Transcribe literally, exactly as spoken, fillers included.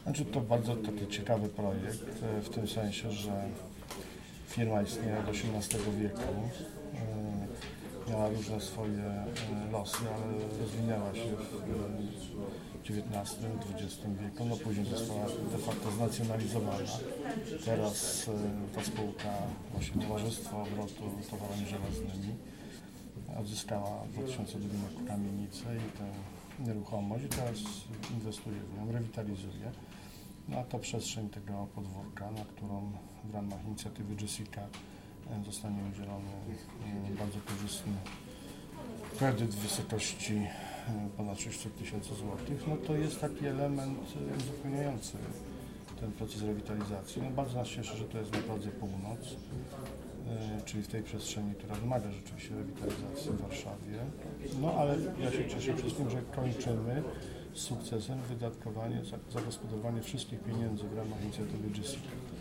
Znaczy to bardzo taki ciekawy projekt, w tym sensie, że firma istnieje od osiemnastego wieku, miała różne swoje losy, ale rozwinęła się w dziewiętnastym, dwudziestym wieku, no później została de facto znacjonalizowana. Teraz ta spółka, właśnie Towarzystwo Obrotu Towarami Żelaznymi, odzyskała w dwa tysiące drugim roku kamienicę i tę nieruchomość i teraz inwestuje w nią, rewitalizuje. No a to przestrzeń tego podwórka, na którą w ramach inicjatywy Jessica zostanie udzielony bardzo korzystny kredyt w wysokości ponad sześćset tysięcy złotych, no to jest taki element uzupełniający ten proces rewitalizacji. No bardzo nas cieszy, że to jest na drodze północ, czyli w tej przestrzeni, która wymaga rzeczywiście rewitalizacji w Warszawie. No ale ja się cieszę wszystkim, że kończymy z sukcesem wydatkowanie, zagospodarowanie wszystkich pieniędzy w ramach inicjatywy Jessica.